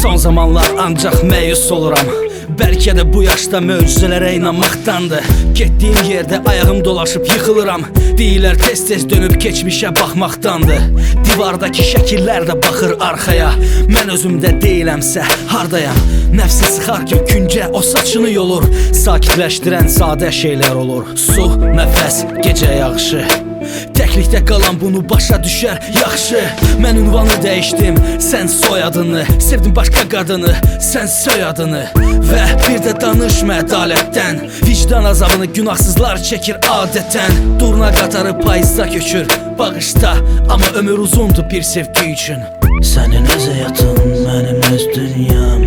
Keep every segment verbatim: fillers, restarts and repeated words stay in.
Son zamanlar ancaq məyus oluram. Bəlkə də bu yaşda möcüzələrə inanmaqdandır. Getdiyim yerdə ayağım dolaşıb yıxılıram. Deyirlər tez-tez dönüb keçmişə baxmaqdandır. Divardakı şəkillər də baxır arxaya. Mən özümdə deyiləmsə hardayam? Nəfsi sıxarkən küncə o saçını yolur. Sakitləşdirən sadə şeylər olur. Su, nəfəs, gecə yağışı. Təklikdə qalan bunu başa düşər yaxşı. Mən ünvanı dəyişdim, sən soyadını. Sevdim başqa qadını, sən soyadını. Və bir də danışma ədalətdən. Vicdan azabını günahsızlar çəkir adətən. Durna qatarı payızda köçür, bağışda. Amma ömür uzundur bir sevgi üçün. Sənin öz həyatın, mənim öz dünyam.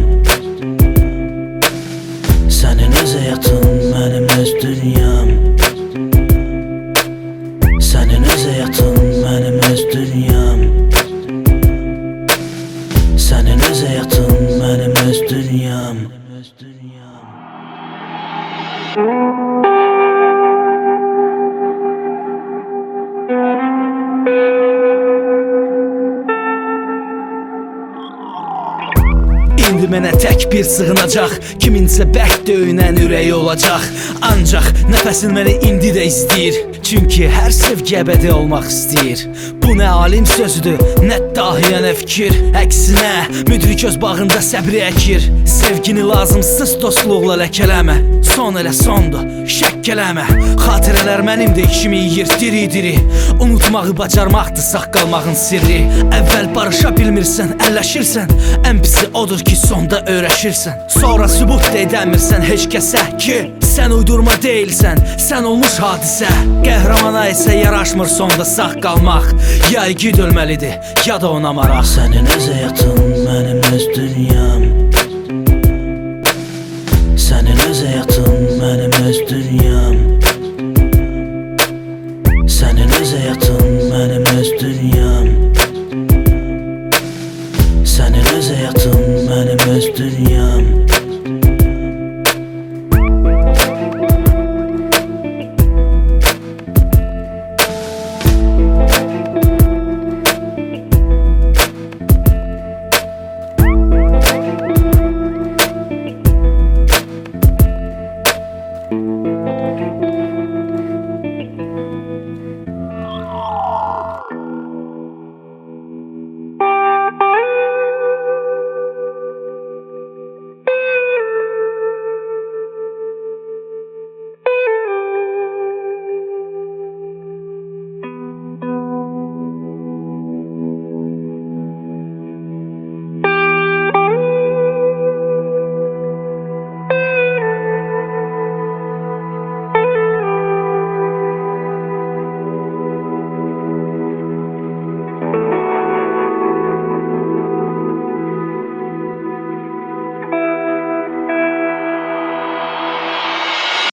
Sənin öz həyatın, mənim öz dünyam. Sənin öz həyatın, mənim öz dünyam. Sənin öz həyatın, mənim öz dünyam. İndi mənə tək bir sığınacaq, kiminsə bərk döyünən ürəyi olacaq. Ancaq nəfəsin məni indi də istəyir. Çünki hər sevgi əbədi olmaq istəyir. Bu nə alim sözüdür, nə dahiyə nə fikir. Əksinə, müdrik öz bağında səbri əkir. Sevgini lazımsız dostluqla ləkələmə. Son elə sondur, şəkk eləmə. Xatirələr mənimdir, kimi yiyir diri-diri. Unutmağı bacarmaqdır sağ qalmağın sirri. Əvvəl barışa bilmirsən, əlləşirsən. Ən pisi odur ki, sonda öyrəşirsən. Sonra sübut da edəmirsən heç kəsə ki, sən uydurma deyilsən, sən olmuş hadisə. Qəhrəmana isə yaraşmır sonda sağ qalmaq. Ya igid ölməlidir, ya da ona maraq. Sənin öz həyatın, mənim öz dünyam.